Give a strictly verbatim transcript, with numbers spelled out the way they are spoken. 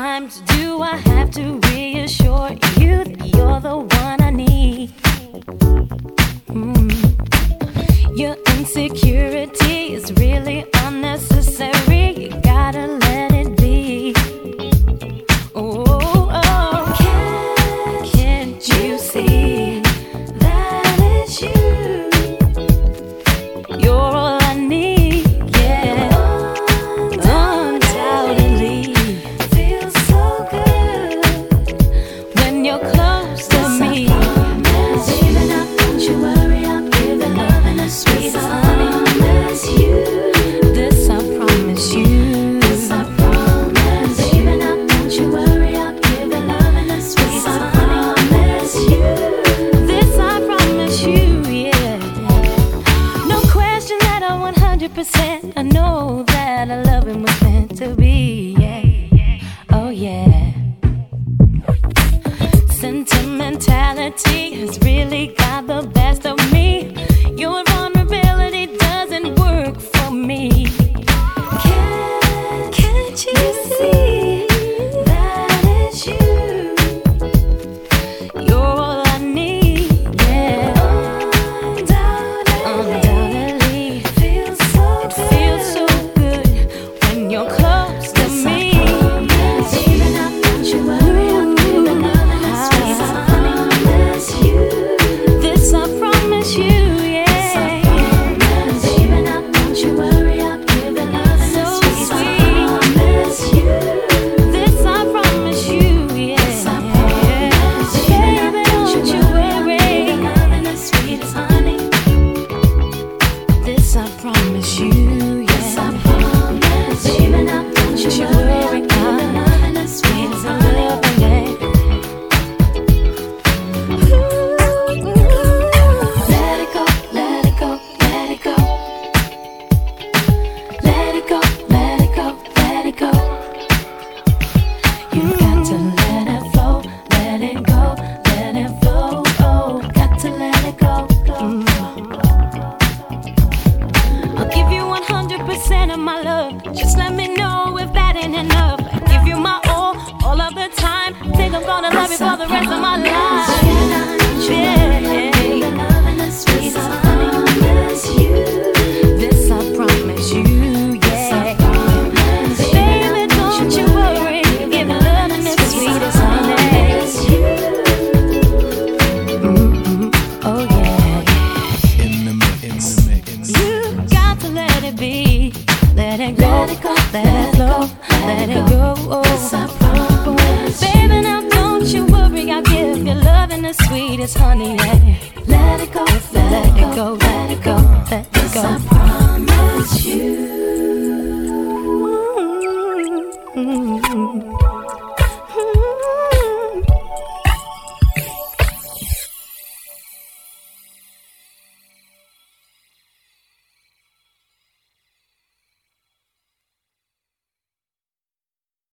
times do I have to reassure you that you're the one I need? Mm. Your insecurity is really unnecessary. You gotta let it be. Oh, oh. Can't, can't you see that it's you? You're all I need, yeah. Undoubtedly, feels so good when you're close to me. Baby, now don't you worry, I'll give you love and the sweetest honey. You. This I promise you. This I promise. Baby, now don't you worry, I'll give you love and the sweetest honey. You. This I promise you, yeah. No question that I'm one hundred percent. I know that our loving was meant to be, yeah. Oh yeah. Sentimentality has really got the best of me. Your vulnerability doesn't work for me. Can't, can't you see that it's you? You're all I need, yeah. Undoubtedly, it feels so it good. Feels so good when you're close to me. Baby, now don't you worry, I'll give you love and the sweetest honey. You. This I promise you, yeah. Baby, now don't you worry, I'll give you love and the sweetest honey. You. This I promise you, yeah. Baby, don't you worry, love and the sweetest honey. This I promise you, yeah. This I promise. Baby, now don't you worry, I'll give you love and the sweetest honey. Let it go, let it go, let it go. Let it go, let it go, let it go. You got to let it flow, let it go, let it flow. Oh, got to let it go. Mm. I'll give you one hundred percent of my love. Just let me know if that ain't enough. I give you my all, all of the time. Think I'm gonna love you for the rest of my life. Yeah. This I promise you, yeah. Baby, don't you worry, give love and the sweetest honey. Mm-hmm. Oh yeah. In the mix, in the mix. You got to let it be, let it go, let it go, let it flow, let it go. Oh, baby, now don't you worry, I'll give you love and the sweetest honey. Yeah. Let it go, let it go, let it go, let it go. I promise you. Mm-hmm.